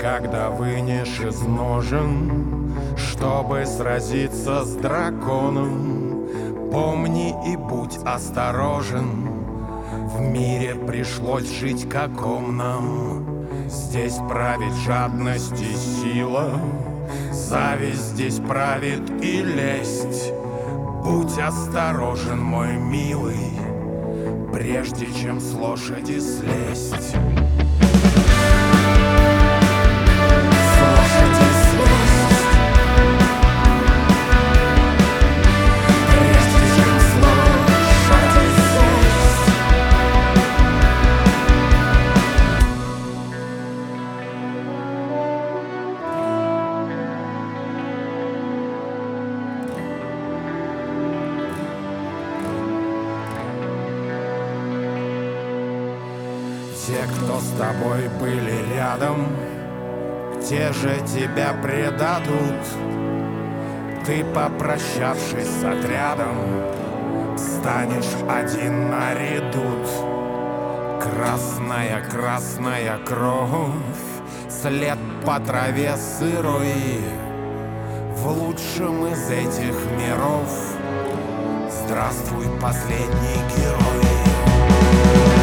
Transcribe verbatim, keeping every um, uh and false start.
когда вынешь из ножен, чтобы сразиться с драконом. Помни и будь осторожен, в мире пришлось жить, каком нам. Здесь правит жадность и сила, зависть здесь правит и лесть. Будь осторожен, мой милый, прежде чем с лошади слезть. Те, кто с тобой были рядом, те же тебя предадут. Ты, попрощавшись с отрядом, станешь один на редут. Красная, красная кровь, след по траве сырой. В лучшем из этих миров здравствуй, последний герой.